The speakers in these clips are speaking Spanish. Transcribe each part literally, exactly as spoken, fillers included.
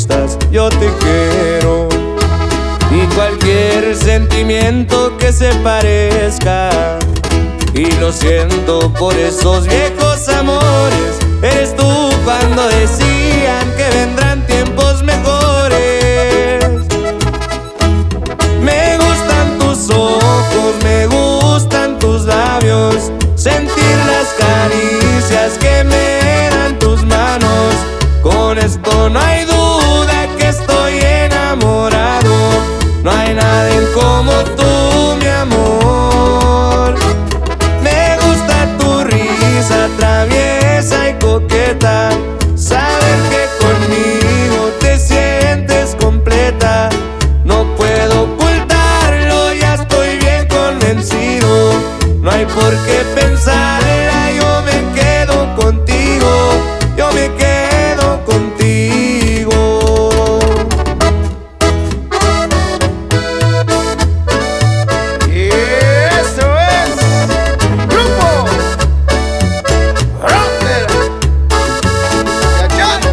gustas, yo te quiero. Y cualquier sentimiento que se parezca, y lo siento por esos viejos amores. Eres tú cuando decían que vendrán tiempos mejores. Me gustan tus ojos, me gustan tus labios, sentir las caricias que me dan tus manos. Con esto no hay duda que estoy enamorado. No hay nadie como tú, mi amor. Me gusta tu risa traviesa y coqueta, saber que conmigo te sientes completa. No puedo ocultarlo, ya estoy bien convencido. No hay por qué pensarla, yo me quedo contigo. Yo me quedo contigo. Y eso es Grupo Frontera. ¡Cachán!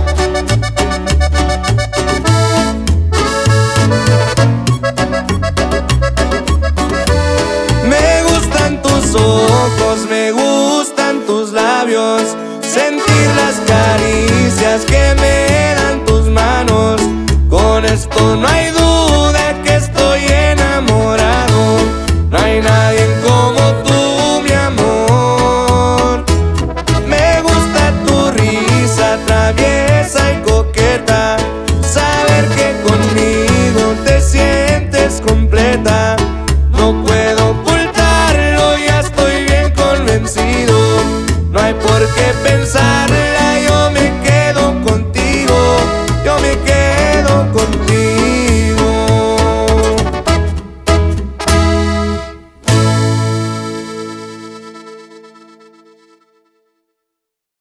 Me gustan tus ojos, me gustan tus labios, sentir las caricias que me dan tus manos. Con esto no hay duda que estoy enamorado. No hay nadie como tú, mi amor. Me gusta tu risa traviesa y coqueta, saber que conmigo te sientes completa. No puedo ocultarlo, ya estoy bien convencido. No hay por qué pensar